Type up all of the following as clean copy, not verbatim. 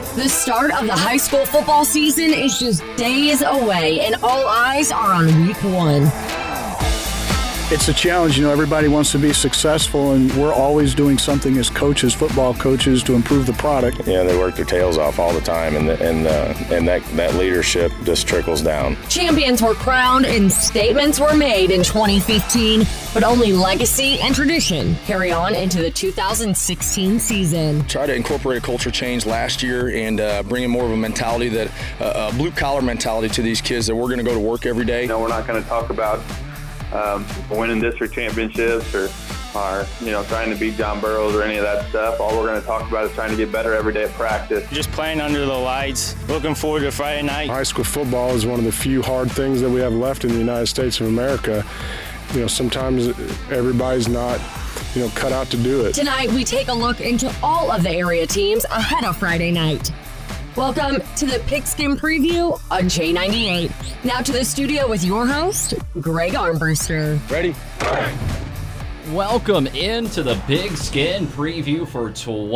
The start of the high school football season is just days away, and all eyes are on week 1. It's a challenge. Everybody wants to be successful, and we're always doing something as coaches, football coaches, to improve the product. Yeah, they work their tails off all the time, and that leadership just trickles down. Champions were crowned and statements were made in 2015, but only legacy and tradition carry on into the 2016 season. Try to incorporate a culture change last year and bring in more of a mentality, that a blue-collar mentality to these kids, that we're going to go to work every day. We're not going to talk about winning district championships or trying to beat John Burroughs or any of that stuff. All we're going to talk about is trying to get better every day at practice. Just playing under the lights, looking forward to Friday night. High school football is one of the few hard things that we have left in the United States of America. Sometimes everybody's not, cut out to do it. Tonight, we take a look into all of the area teams ahead of Friday night. Welcome to the Pigskin Preview on J98. Now to the studio with your host, Greg Armbruster. Ready? All right. Welcome into the Pigskin Preview for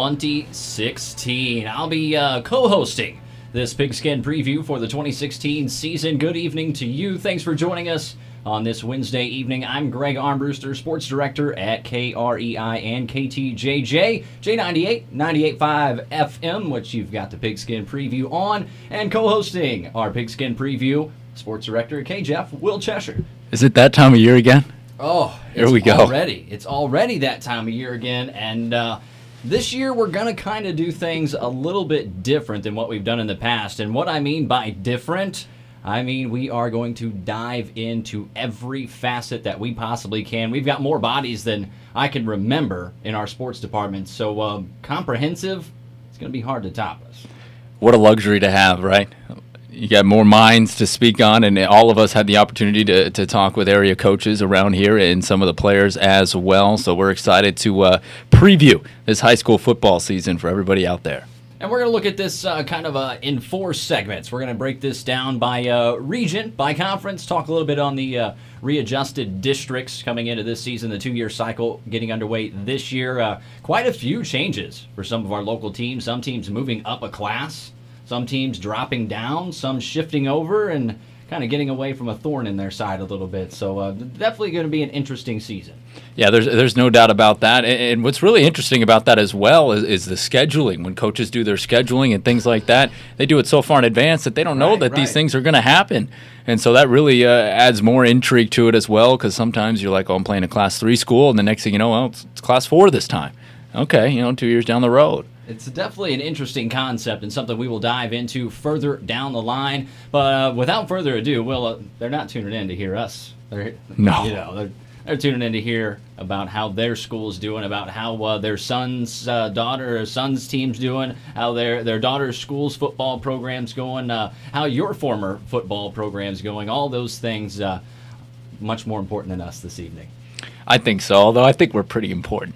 2016. I'll be co-hosting this Pigskin Preview for the 2016 season. Good evening to you. Thanks for joining us on this Wednesday evening. I'm Greg Armbruster, sports director at KREI and KTJJ, J98, 98.5 FM, which you've got the Pigskin Preview on, and co-hosting our Pigskin Preview, sports director at KJEF, Will Cheshire. Is it that time of year again? Oh, here we go. It's already that time of year again, and this year we're going to kind of do things a little bit different than what we've done in the past. And what I mean by different, we are going to dive into every facet that we possibly can. We've got more bodies than I can remember in our sports department, so comprehensive, it's going to be hard to top us. What a luxury to have, right? You got more minds to speak on, and all of us had the opportunity to talk with area coaches around here and some of the players as well, so we're excited to preview this high school football season for everybody out there. And we're going to look at this in 4 segments. We're going to break this down by region, by conference, talk a little bit on the readjusted districts coming into this season, the 2-year cycle getting underway this year. Quite a few changes for some of our local teams. Some teams moving up a class, some teams dropping down, some shifting over, and kind of getting away from a thorn in their side a little bit. So definitely going to be an interesting season. Yeah, there's no doubt about that. And what's really interesting about that as well is the scheduling. When coaches do their scheduling and things like that, they do it so far in advance that they don't know that these things are going to happen. And so that really adds more intrigue to it as well, because sometimes you're like, I'm playing a Class 3 school, and the next thing you know, it's Class 4 this time. Okay, 2 years down the road. It's definitely an interesting concept and something we will dive into further down the line. But without further ado, they're not tuning in to hear us. They're tuning in to hear about how their school's doing, about how their son's son's team's doing, how their daughter's school's football program's going, how your former football program's going. All those things much more important than us this evening. I think so, although I think we're pretty important.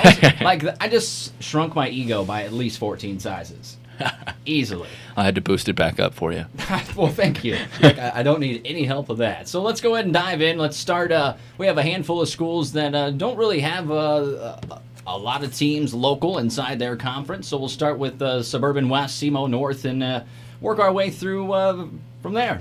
I just shrunk my ego by at least 14 sizes. Easily. I had to boost it back up for you. Well, thank you. I don't need any help with that. So let's go ahead and dive in. Let's start. We have a handful of schools that don't really have a lot of teams local inside their conference. So we'll start with Suburban West, SEMO North, and work our way through from there.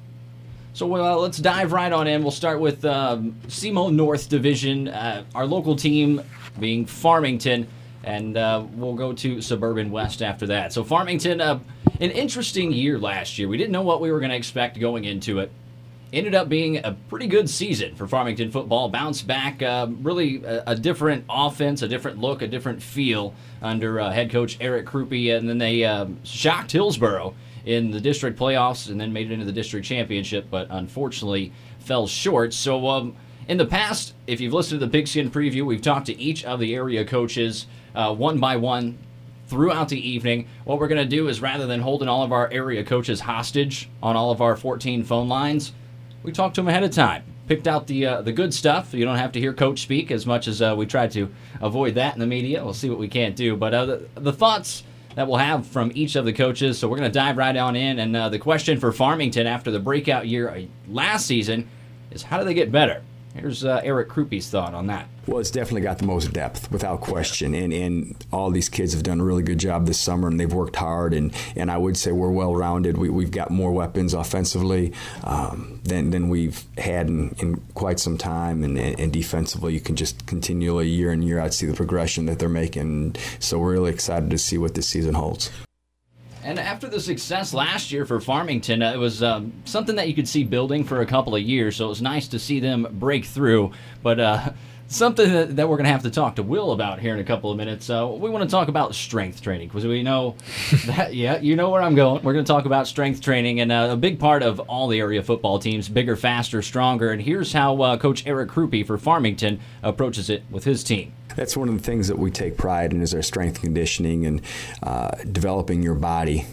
So let's dive right on in. We'll start with SEMO North Division, our local team being Farmington, and we'll go to Suburban West after that. So Farmington, an interesting year last year. We didn't know what we were going to expect going into it. Ended up being a pretty good season for Farmington football. Bounced back, really a different offense, a different look, a different feel under head coach Eric Krupe, and then they shocked Hillsboro in the district playoffs and then made it into the district championship, but unfortunately fell short. So in the past, if you've listened to the Pigskin Preview, we've talked to each of the area coaches one by one throughout the evening. What we're going to do is, rather than holding all of our area coaches hostage on all of our 14 phone lines, we talked to them ahead of time. Picked out the good stuff. You don't have to hear Coach speak as much as we try to avoid that in the media. We'll see what we can't do. But the thoughts that we'll have from each of the coaches, so we're going to dive right on in. And the question for Farmington after the breakout year last season is, how do they get better? Here's Eric Krupe's thought on that. Well, it's definitely got the most depth, without question. And all these kids have done a really good job this summer, and they've worked hard. And I would say we're well-rounded. We've got more weapons offensively than we've had in quite some time. And defensively, you can just continually, year in, year out, see the progression that they're making. So we're really excited to see what this season holds. And after the success last year for Farmington, it was something that you could see building for a couple of years, so it was nice to see them break through. But something that we're going to have to talk to Will about here in a couple of minutes, we want to talk about strength training, because we know that, yeah, you know where I'm going. We're going to talk about strength training, and a big part of all the area football teams, bigger, faster, stronger. And here's how Coach Eric Krupe for Farmington approaches it with his team. That's one of the things that we take pride in, is our strength and conditioning and developing your body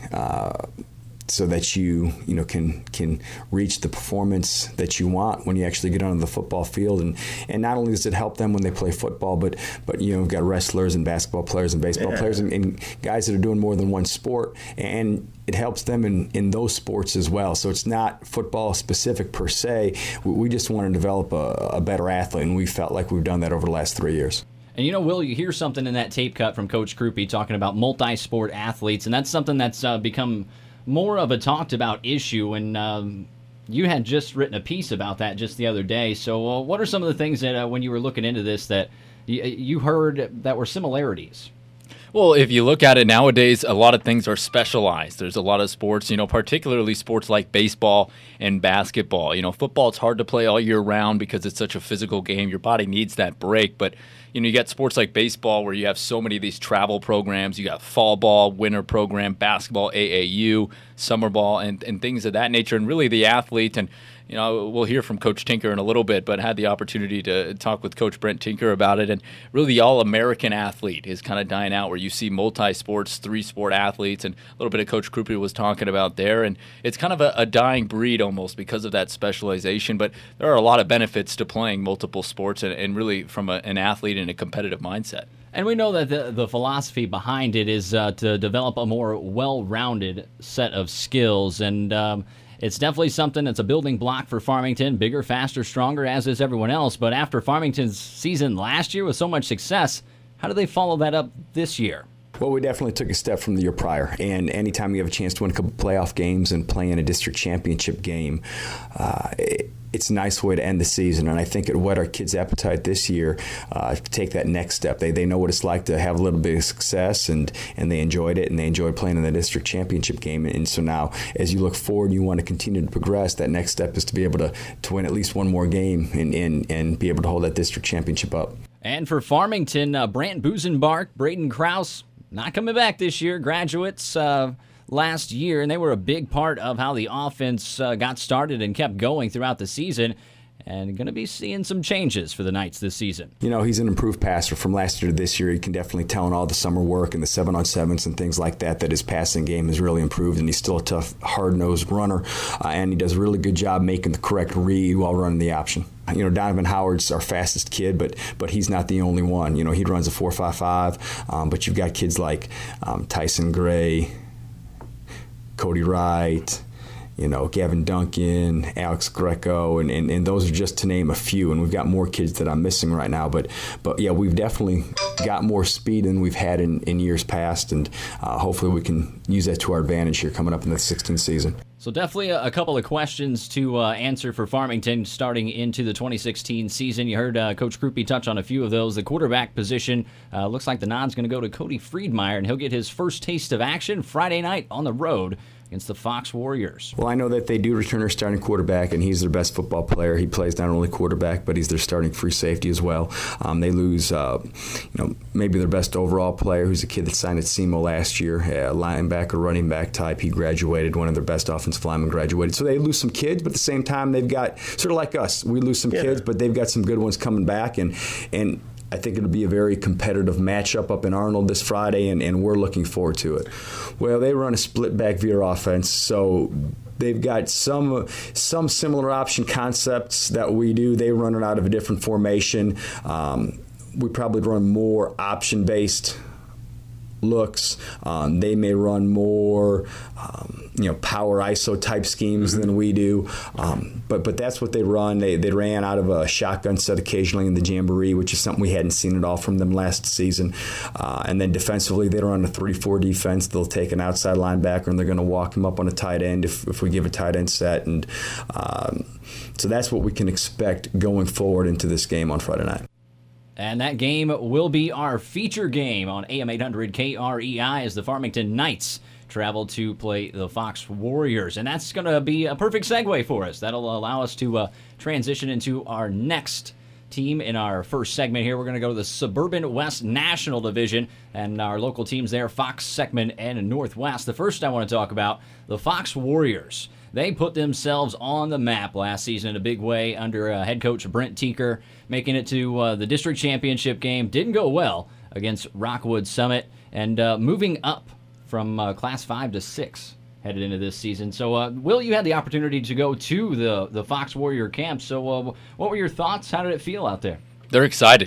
so that you can reach the performance that you want when you actually get onto the football field. And not only does it help them when they play football, but we've got wrestlers and basketball players and baseball players and guys that are doing more than one sport, and it helps them in those sports as well. So it's not football specific per se. We just want to develop a better athlete, and we felt like we've done that over the last 3 years. And Will, you hear something in that tape cut from Coach Krupe talking about multi-sport athletes, and that's something that's become more of a talked about issue. And you had just written a piece about that just the other day. So what are some of the things that when you were looking into this that you heard that were similarities? Well, if you look at it nowadays, a lot of things are specialized. There's a lot of sports, particularly sports like baseball and basketball. Football, it's hard to play all year round because it's such a physical game. Your body needs that break. But, you got sports like baseball where you have so many of these travel programs. You got fall ball, winter program, basketball, AAU, summer ball, and things of that nature. And really the athlete, and we'll hear from Coach Tinker in a little bit, but had the opportunity to talk with Coach Brent Tinker about it. And really the all-American athlete is kind of dying out, where you see multi-sports, three-sport athletes, and a little bit of Coach Krupe was talking about there. And it's kind of a dying breed almost because of that specialization. But there are a lot of benefits to playing multiple sports and really from an athlete in a competitive mindset. And we know that the philosophy behind it is to develop a more well-rounded set of skills. And it's definitely something that's a building block for Farmington, bigger, faster, stronger, as is everyone else. But after Farmington's season last year with so much success, how do they follow that up this year? Well, we definitely took a step from the year prior. And anytime you have a chance to win a couple playoff games and play in a district championship game, it's a nice way to end the season. And I think it whet our kids' appetite this year to take that next step. They know what it's like to have a little bit of success, and they enjoyed it, and they enjoyed playing in the district championship game. And so now, as you look forward and you want to continue to progress, that next step is to be able to win at least one more game and be able to hold that district championship up. And for Farmington, Brant Busenbark, Braden Krause, not coming back this year, graduates last year, and they were a big part of how the offense got started and kept going throughout the season, and going to be seeing some changes for the Knights this season. He's an improved passer from last year to this year. You can definitely tell in all the summer work and the 7-on-7s and things like that his passing game has really improved, and he's still a tough, hard-nosed runner, and he does a really good job making the correct read while running the option. Donovan Howard's our fastest kid, but he's not the only one. He runs a 4.55, but you've got kids like Tyson Gray, Cody Wright, Gavin Duncan, Alex Greco, and those are just to name a few. And we've got more kids that I'm missing right now. But yeah, we've definitely got more speed than we've had in years past, and hopefully we can use that to our advantage here coming up in the 16th season. So definitely a couple of questions to answer for Farmington starting into the 2016 season. You heard Coach Krupe touch on a few of those. The quarterback position looks like the nod's going to go to Cody Friedmeier, and he'll get his first taste of action Friday night on the road against the Fox Warriors. Well, I know that they do return their starting quarterback, and he's their best football player. He plays not only quarterback, but he's their starting free safety as well. They lose, maybe their best overall player, who's a kid that signed at SEMO last year, a linebacker, running back type. He graduated, one of their best offensive linemen graduated. So they lose some kids, but at the same time, they've got, sort of like us, we lose some kids, but they've got some good ones coming back, and I think it'll be a very competitive matchup up in Arnold this Friday, and we're looking forward to it. Well, they run a split-back veer offense, so they've got some similar option concepts that we do. They run it out of a different formation. We probably run more option-based looks. They may run more, power ISO type schemes than we do. But that's what they run. They ran out of a shotgun set occasionally in the Jamboree, which is something we hadn't seen at all from them last season. And then defensively, they run a 3-4 defense. They'll take an outside linebacker and they're going to walk him up on a tight end if we give a tight end set. And so that's what we can expect going forward into this game on Friday night. And that game will be our feature game on AM 800 KREI as the Farmington Knights travel to play the Fox Warriors. And that's going to be a perfect segue for us. That'll allow us to transition into our next team in our first segment here. We're going to go to the Suburban West National Division and our local teams there, Fox, Seckman, and Northwest. The first I want to talk about, the Fox Warriors. They put themselves on the map last season in a big way under head coach Brent Tinker, making it to the district championship game. Didn't go well against Rockwood Summit, and moving up from Class 5 to 6 headed into this season. So, Will, you had the opportunity to go to the Fox Warrior camp. So, what were your thoughts? How did it feel out there? They're excited.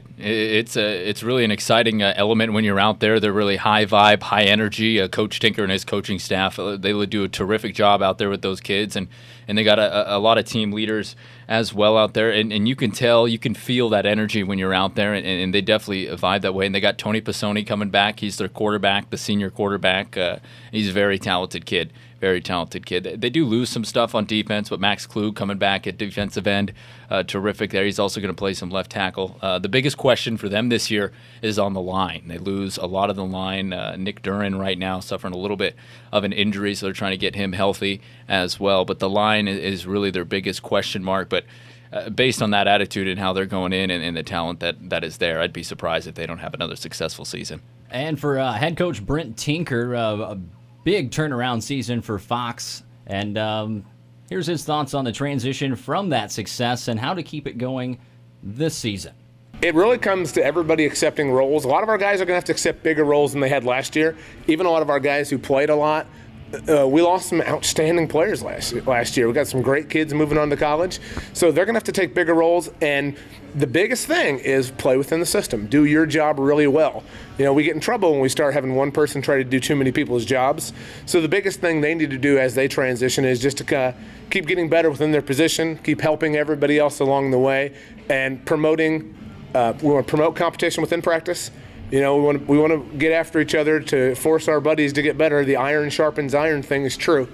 It's really an exciting element when you're out there. They're really high vibe, high energy. Coach Tinker and his coaching staff, they would do a terrific job out there with those kids, and they got a lot of team leaders as well out there. And you can tell, you can feel that energy when you're out there, and they definitely vibe that way. And they got Tony Pisoni coming back. He's their quarterback, the senior quarterback. He's a very talented kid. Very talented kid. They do lose some stuff on defense, but Max Klug coming back at defensive end, terrific there. He's also going to play some left tackle. The biggest question for them this year is on the line. They lose a lot of the line. Nick Duran right now suffering a little bit of an injury, so they're trying to get him healthy as well. But the line is really their biggest question mark. But based on that attitude and how they're going in and the talent that is there, I'd be surprised if they don't have another successful season. And for head coach Brent Tinker, a big turnaround season for Fox, and here's his thoughts on the transition from that success and how to keep it going this season. It really comes to everybody accepting roles. A lot of our guys are going to have to accept bigger roles than they had last year. Even a lot of our guys who played a lot, we lost some outstanding players last year. We got some great kids moving on to college, so they're going to have to take bigger roles. And the biggest thing is play within the system. Do your job really well. We get in trouble when we start having one person try to do too many people's jobs. So the biggest thing they need to do as they transition is just to keep getting better within their position, keep helping everybody else along the way, and promoting. We want to promote competition within practice. We want to get after each other to force our buddies to get better. The iron sharpens iron thing is true.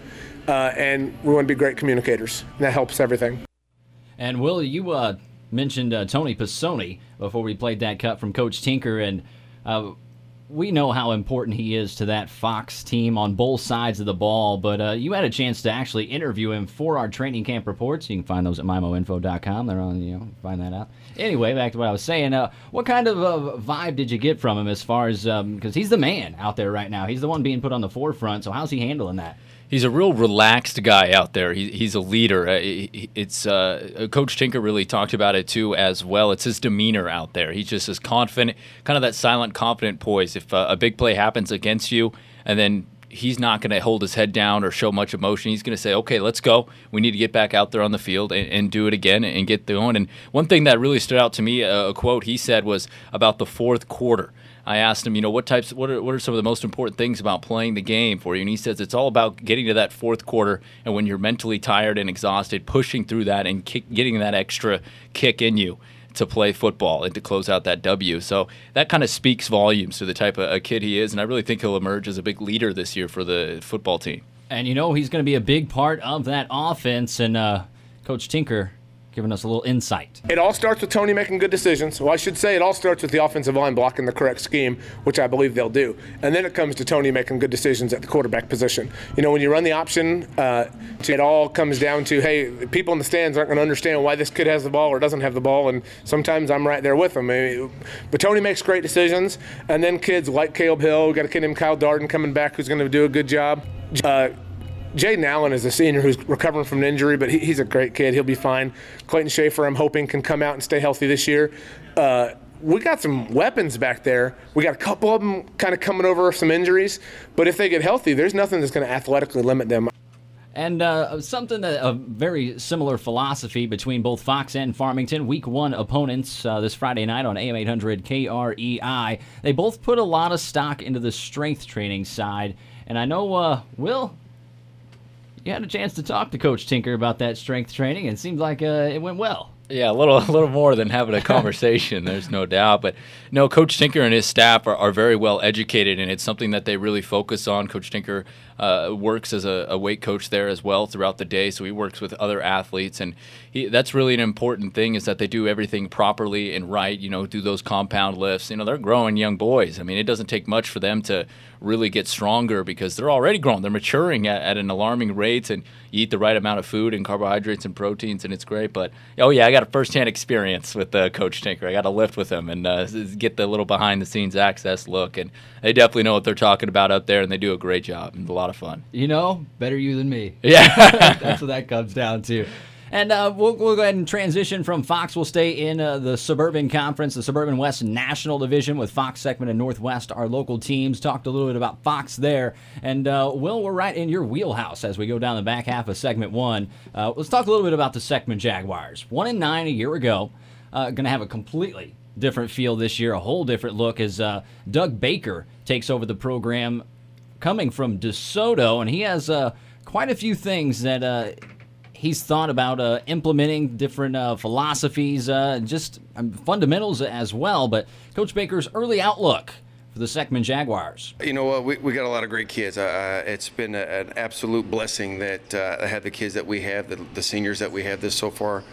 And we want to be great communicators. And that helps everything. And Will, you mentioned Tony Pisoni before we played that cut from Coach Tinker, and we know how important he is to that Fox team on both sides of the ball, but you had a chance to actually interview him for our training camp reports. You can find those at mimoinfo.com. They're on, find that out. Anyway, back to what I was saying. What kind of vibe did you get from him as far as, because he's the man out there right now. He's the one being put on the forefront, so how's he handling that? He's a real relaxed guy out there. He's a leader. Coach Tinker really talked about it too as well. It's his demeanor out there. He's just as confident, kind of that silent, confident poise. If a big play happens against you, and then he's not going to hold his head down or show much emotion. He's going to say, okay, let's go. We need to get back out there on the field and do it again and get going. And one thing that really stood out to me, a quote he said, was about the fourth quarter. I asked him, what are some of the most important things about playing the game for you? And he says it's all about getting to that fourth quarter, and when you're mentally tired and exhausted, pushing through that and getting that extra kick in you to play football and to close out that W. So that kind of speaks volumes to the type of a kid he is, and I really think he'll emerge as a big leader this year for the football team. And he's going to be a big part of that offense, and Coach Tinker giving us a little insight. It all starts with Tony making good decisions. Well, I should say it all starts with the offensive line blocking the correct scheme, which I believe they'll do. And then it comes to Tony making good decisions at the quarterback position. When you run the option, it all comes down to, hey, people in the stands aren't going to understand why this kid has the ball or doesn't have the ball, and sometimes I'm right there with them. But Tony makes great decisions, and then kids like Caleb Hill, we got a kid named Kyle Darden coming back who's going to do a good job. Jaden Allen is a senior who's recovering from an injury, but he's a great kid. He'll be fine. Clayton Schaefer, I'm hoping, can come out and stay healthy this year. We got some weapons back there. We got a couple of them kind of coming over some injuries, but if they get healthy, there's nothing that's going to athletically limit them. And something that a very similar philosophy between both Fox and Farmington. Week 1 opponents this Friday night on AM 800 KREI. They both put a lot of stock into the strength training side. And I know, Will, you had a chance to talk to Coach Tinker about that strength training, and it seemed like it went well. Yeah, a little more than having a conversation, there's no doubt. But no, Coach Tinker and his staff are very well educated, and it's something that they really focus on. Coach Tinker works as a weight coach there as well throughout the day, so he works with other athletes, and that's really an important thing, is that they do everything properly and right, do those compound lifts. They're growing young boys. I mean, it doesn't take much for them to really get stronger because they're already grown. They're maturing at an alarming rate, and you eat the right amount of food and carbohydrates and proteins, and it's great. But, oh, yeah, I got a first-hand experience with Coach Tinker. I got to lift with him and get the little behind-the-scenes access look, and they definitely know what they're talking about out there, and they do a great job. It's a lot of fun. Better you than me. Yeah. That's what that comes down to. And we'll go ahead and transition from Fox. We'll stay in the Suburban Conference, the Suburban West National Division with Fox, Seckman, and Northwest, our local teams. Talked a little bit about Fox there. And, Will, we're right in your wheelhouse as we go down the back half of Segment 1. Let's talk a little bit about the Seckman Jaguars. 1-9 a year ago. Going to have a completely different feel this year, a whole different look as Doug Baker takes over the program coming from DeSoto. And he has quite a few things that he's thought about implementing, different philosophies, just fundamentals as well. But Coach Baker's early outlook for the Seckman Jaguars. You know what? We got a lot of great kids. It's been an absolute blessing that I have the kids that we have, the seniors that we have this so far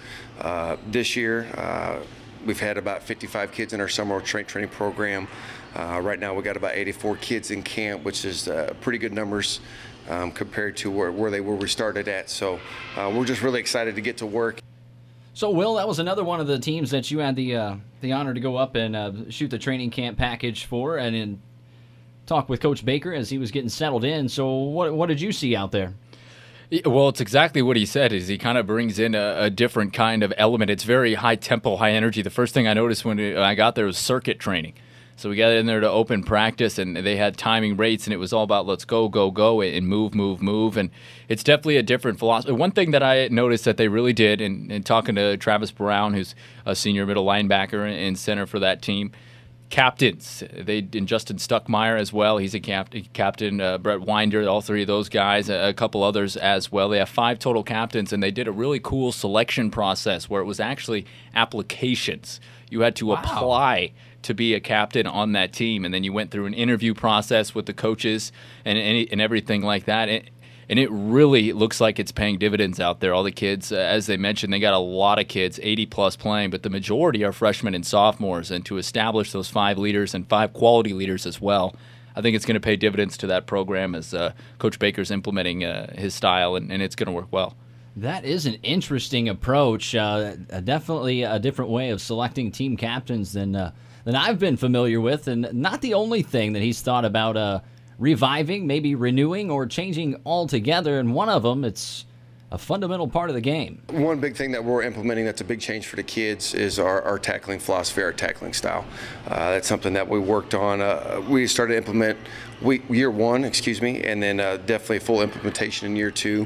this year. We've had about 55 kids in our summer training program. Right now we got about 84 kids in camp, which is pretty good numbers compared to where we started at. So we're just really excited to get to work. So, Will, that was another one of the teams that you had the honor to go up and shoot the training camp package for, and then talk with Coach Baker as he was getting settled in. So what did you see out there? Well, it's exactly what he said, is he kind of brings in a different kind of element. It's very high tempo, high energy. The first thing I noticed when I got there was circuit training. So we got in there to open practice, and they had timing rates, and it was all about let's go, go, go, and move, move, move. And it's definitely a different philosophy. One thing that I noticed that they really did, and talking to Travis Brown, who's a senior middle linebacker and center for that team, captains. And Justin Stuckmeyer as well. He's a captain. Brett Winder, all three of those guys, a couple others as well. They have 5 total captains, and they did a really cool selection process where it was actually applications. You had to apply to be a captain on that team, and then you went through an interview process with the coaches and everything like that. And it really looks like it's paying dividends out there. All the kids, as they mentioned, they got a lot of kids, 80-plus playing, but the majority are freshmen and sophomores. And to establish those 5 leaders and 5 quality leaders as well, I think it's going to pay dividends to that program as Coach Baker's implementing his style, and it's going to work well. That is an interesting approach. Definitely a different way of selecting team captains than I've been familiar with, and not the only thing that he's thought about reviving, maybe renewing, or changing altogether. And one of them, it's a fundamental part of the game. One big thing that we're implementing that's a big change for the kids is our tackling philosophy, our tackling style. That's something that we worked on. We started to implement year 1, and then definitely full implementation in year 2.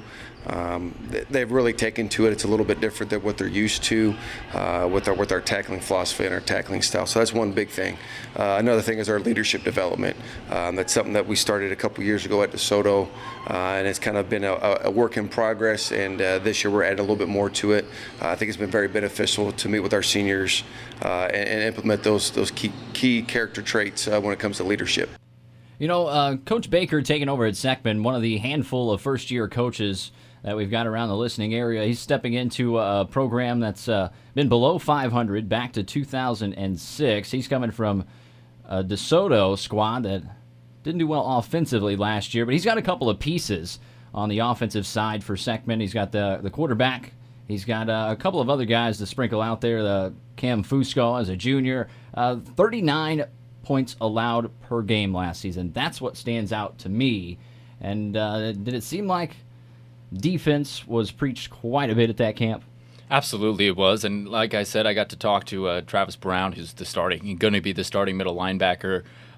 They've really taken to it. It's a little bit different than what they're used to with our tackling philosophy and our tackling style. So that's one big thing. Another thing is our leadership development. That's something that we started a couple years ago at DeSoto, and it's kind of been a work in progress. And this year we're adding a little bit more to it. I think it's been very beneficial to meet with our seniors and implement those key character traits when it comes to leadership. Coach Baker taking over at Seckman, one of the handful of first-year coaches that we've got around the listening area. He's stepping into a program that's been below 500 back to 2006. He's coming from a DeSoto squad that didn't do well offensively last year, but he's got a couple of pieces on the offensive side for Seckman. He's got the quarterback. He's got a couple of other guys to sprinkle out there. The Cam Fusco as a junior, 39 points allowed per game last season. That's what stands out to me. And did it seem like defense was preached quite a bit at that camp? Absolutely it was. And like I said, I got to talk to Travis Brown, who's going to be the starting middle linebacker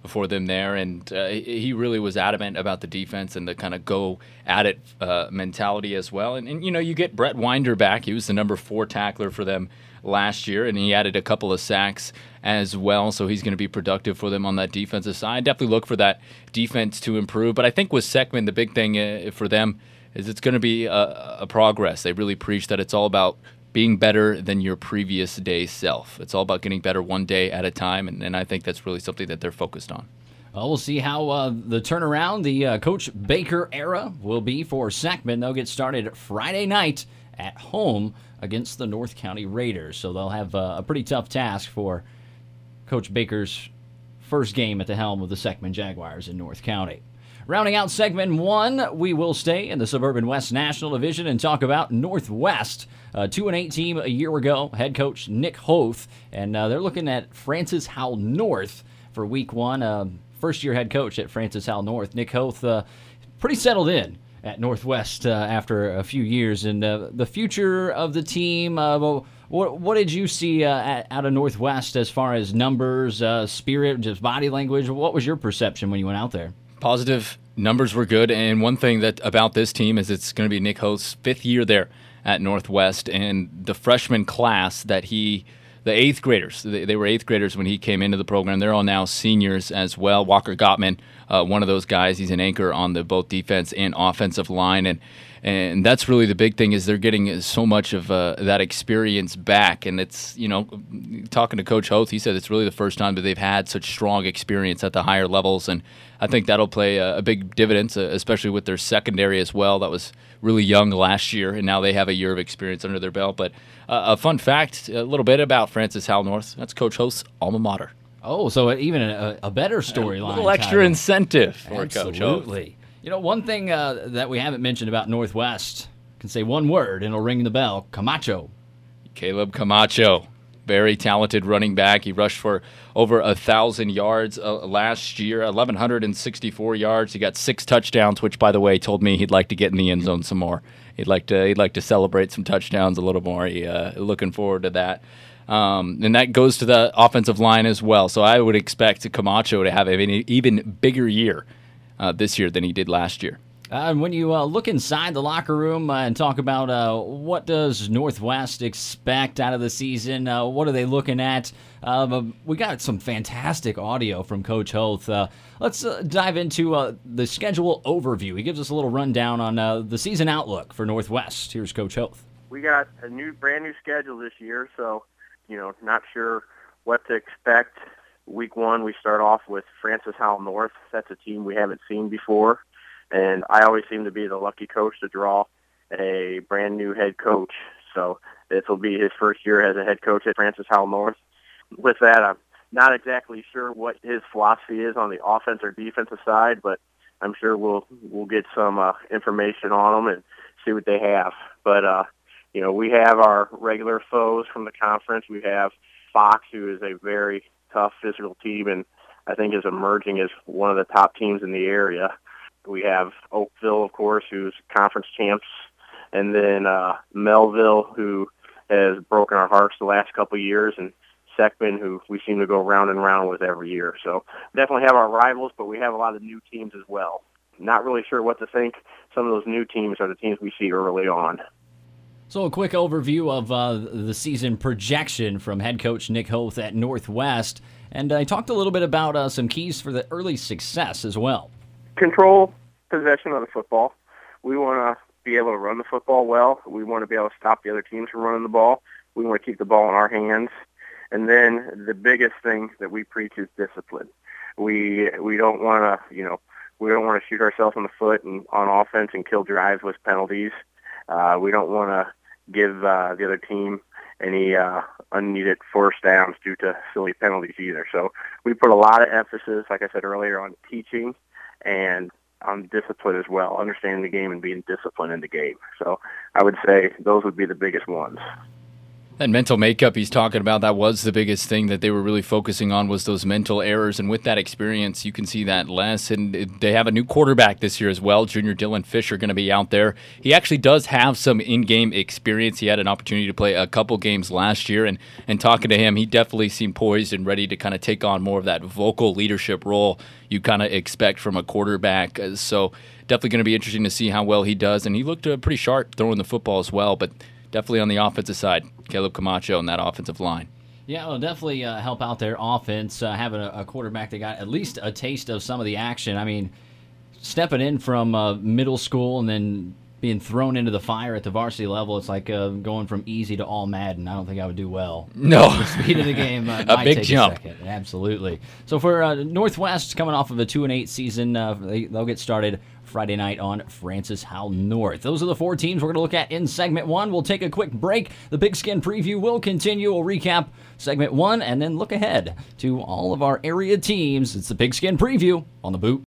for them there, and he really was adamant about the defense and the kind of go at it mentality as well. And you get Brett Winder back. He was the number 4 tackler for them last year, and he added a couple of sacks as well, so he's going to be productive for them on that defensive side. Definitely look for that defense to improve, but I think with Seckman, the big thing for them is it's going to be a progress. They really preach that it's all about being better than your previous day self. It's all about getting better one day at a time, and I think that's really something that they're focused on. Well, we'll see how the turnaround, the Coach Baker era, will be for Seckman. They'll get started Friday night at home against the North County Raiders, so they'll have a pretty tough task for Coach Baker's first game at the helm of the Seckman Jaguars in North County. Rounding out segment 1, we will stay in the Suburban West National Division and talk about Northwest. 2-8 team a year ago, head coach Nick Hoth, and they're looking at Francis Howell North for week 1. First-year head coach at Francis Howell North. Nick Hoth pretty settled in at Northwest after a few years. And the future of the team, what did you see out of Northwest as far as numbers, spirit, just body language? What was your perception when you went out there? Positive. Numbers were good, and one thing that about this team is it's going to be Nick Hoth's 5th year there at Northwest, and the freshman class that the 8th graders, they were 8th graders when he came into the program. They're all now seniors as well. Walker Gottman, one of those guys, he's an anchor on the both defense and offensive line, and that's really the big thing is they're getting so much of that experience back. And it's, talking to Coach Hoth, he said it's really the first time that they've had such strong experience at the higher levels, and I think that'll play a big dividend, especially with their secondary as well. That was really young last year, and now they have a year of experience under their belt. But a fun fact, a little bit about Francis Howell North, that's Coach Hoth's alma mater. Oh, so even a better storyline. A little extra incentive for Coach Hoth. Absolutely. One thing that we haven't mentioned about Northwest, can say one word and it'll ring the bell, Camacho. Caleb Camacho, very talented running back. He rushed for over 1,000 yards last year, 1,164 yards. He got 6 touchdowns, which, by the way, told me he'd like to get in the end zone some more. He'd like to celebrate some touchdowns a little more. Looking forward to that. And that goes to the offensive line as well. So I would expect Camacho to have an even bigger year this year than he did last year. And when you look inside the locker room and talk about what does Northwest expect out of the season, what are they looking at? We got some fantastic audio from Coach Hoth. Let's dive into the schedule overview. He gives us a little rundown on the season outlook for Northwest. Here's Coach Hoth. We got a brand new schedule this year, so not sure what to expect. Week 1, we start off with Francis Howell North. That's a team we haven't seen before. And I always seem to be the lucky coach to draw a brand new head coach. So this will be his first year as a head coach at Francis Howell North. With that, I'm not exactly sure what his philosophy is on the offense or defensive side, but I'm sure we'll get some information on them and see what they have. But we have our regular foes from the conference. We have Fox, who is a very tough physical team, and I think is emerging as one of the top teams in the area. We have Oakville, of course, who's conference champs, and then Melville, who has broken our hearts the last couple of years, and Seckman, who we seem to go round and round with every year. So definitely have our rivals, but we have a lot of new teams as well. Not really sure what to think. Some of those new teams are the teams we see early on. So a quick overview of the season projection from head coach Nick Hoth at Northwest, and I talked a little bit about some keys for the early success as well. Control possession of the football. We want to be able to run the football well. We want to be able to stop the other teams from running the ball. We want to keep the ball in our hands. And then the biggest thing that we preach is discipline. We don't want to, we don't want to shoot ourselves in the foot and on offense and kill drives with penalties. We don't want to give the other team any unneeded first downs due to silly penalties either. So we put a lot of emphasis, like I said earlier, on teaching and on discipline as well, understanding the game and being disciplined in the game. So I would say those would be the biggest ones. That mental makeup he's talking about, that was the biggest thing that they were really focusing on, was those mental errors. And with that experience, you can see that less. And they have a new quarterback this year as well. Junior Dylan Fisher going to be out there. He actually does have some in-game experience. He had an opportunity to play a couple games last year. And talking to him, he definitely seemed poised and ready to kind of take on more of that vocal leadership role you kind of expect from a quarterback. So definitely going to be interesting to see how well he does. And he looked pretty sharp throwing the football as well. But definitely on the offensive side, Caleb Camacho and that offensive line. Yeah, it'll definitely help out their offense, having a quarterback that got at least a taste of some of the action. I mean, stepping in from middle school and then being thrown into the fire at the varsity level, it's like going from easy to all Madden. I don't think I would do well. No. The speed of the game a might big take jump. A second. Absolutely. So for Northwest, coming off of a 2-8 season, they'll get started Friday night on Francis Howell North. Those are the 4 teams we're going to look at in Segment 1. We'll take a quick break. The Pigskin Preview will continue. We'll recap Segment 1 and then look ahead to all of our area teams. It's the Pigskin Preview on the Boot.